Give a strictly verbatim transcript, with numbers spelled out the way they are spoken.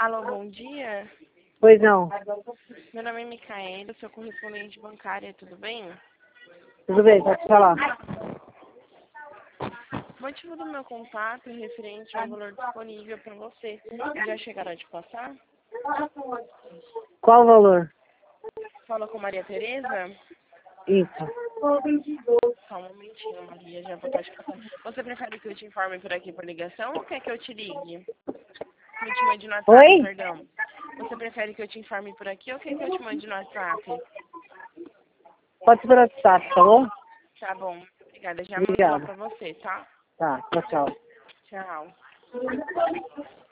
Alô, bom dia. Pois não. Meu nome é Micaela, sou correspondente bancária, tudo bem? Tudo bem, pode falar. O motivo do meu contato é referente ao valor disponível para você. Já chegaram a te passar? Qual o valor? Fala com Maria Tereza? Isso. Só um momentinho, Maria, já vou estar te passando. Você prefere que eu te informe por aqui por ligação ou quer que eu te ligue? Eu te mande no WhatsApp, Oi? perdão. Você prefere que eu te informe por aqui ou quer que eu te mande no WhatsApp? Pode ser pelo WhatsApp, tá bom? Tá bom, muito obrigada. Já mando lá Obrigada. pra você, tá? Tá, tchau, tchau. Tchau.